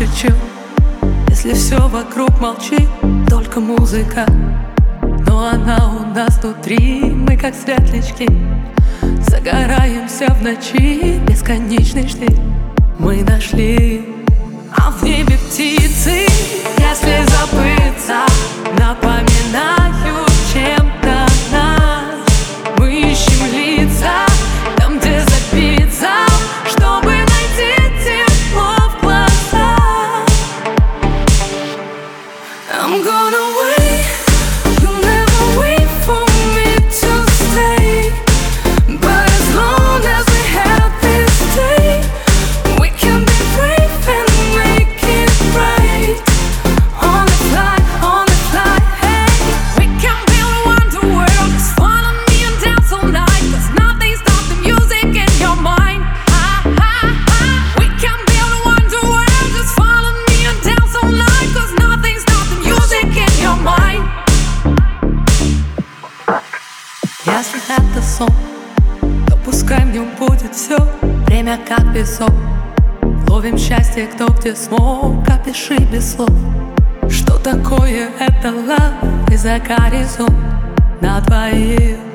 хочу, если все вокруг молчит, только музыка. Но она у нас внутри, мы как светлячки, загораемся в ночи, бесконечный штиль мы нашли. А в небе птицы, если забыться, напоминают чем-то нас. Мы ищем лица там, где забиться, чтобы найти тепло в глазах. I'm gonna wait, you'll never wait for me to stay. But as long as we have this day, we can be brave and make it right. On the fly, hey. We can build a wonder world. Just follow me and dance all night, 'cause nothing stops the music in your mind. We can build a wonder world. Just follow me and dance all night, 'cause nothing stops the music in your mind. Если это сон, то пускай в нем будет все. Время как песок, ловим счастье, кто где смог. Опиши без слов, что такое это love. И за горизонт на двоих